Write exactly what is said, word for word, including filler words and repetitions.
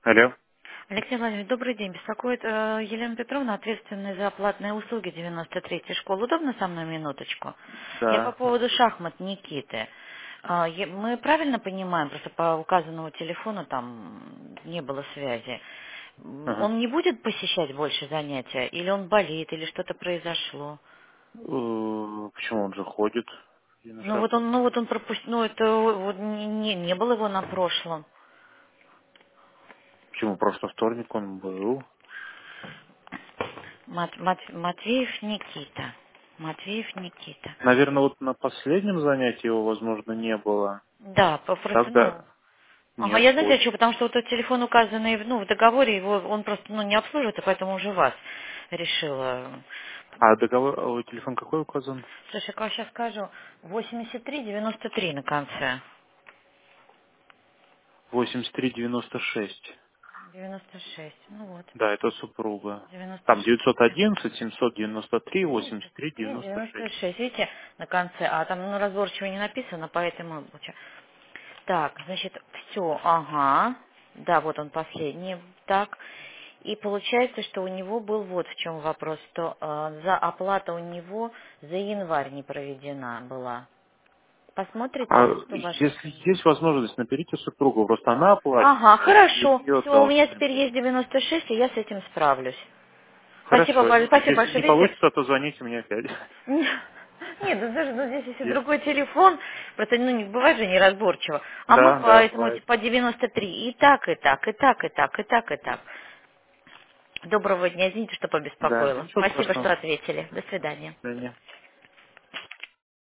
Алло. Алексей Владимирович, добрый день. Беспокоит э, Елена Петровна, ответственная за платные услуги девяносто третьей школы. Удобно со мной минуточку? Я по Да. поводу шахмат Никиты. А, е- Мы правильно понимаем, просто по указанному телефону там не было связи. М, Ага. Он не будет посещать больше занятия? Или он болеет, или что-то произошло? Э, Почему он же ходит? И на Ну вот шахматы. он, ну вот он пропустил, ну это вот не, не не было его на прошлом. Почему? Просто вторник он был. Мат- Мат- Матвеев Никита. Матвеев Никита. Наверное, вот на последнем занятии его, возможно, не было. Да, по- просто, ну, Тогда ага, нет, я знаете, вот. что, потому что вот этот телефон указанный, ну, в договоре, его он просто, ну, не обслуживает, и поэтому уже вас решила. А договор, а телефон какой указан? Слушай, как сейчас скажу, восемьдесят три девяносто три на конце. восемьдесят три девяносто шесть. девяносто шесть, ну вот, Да, это супруга. девяносто Там шесть. девятьсот одиннадцать семьсот девяносто три восемьдесят семьдесят три три девяносто девяносто шесть. шесть, видите, на конце, а там, ну, разборчиво не написано, поэтому... Так, значит, все, ага. Да, вот он последний. Так. И получается, что у него был вот в чем вопрос, что э, за оплата у него за январь не проведена была. А Посмотрите, что в вашей если системе. есть возможность, наберите супругу, просто она платит, Ага, а хорошо. ее Все, у меня должны теперь быть. есть девяносто шесть, и я с этим справлюсь. Спасибо, Хорошо. бо- спасибо Если большое. не Видите, получится, то звоните мне опять. нет, нет, ну даже ну, здесь если Я- другой телефон, просто ну не бывает же неразборчиво. А мы Да, да, поэтому бывает. по девяносто три и так, и так, и так, и так, и так, и так. Доброго дня, извините, что Да, побеспокоила. ничего Спасибо, что страшного. ответили. До свидания. Да, не.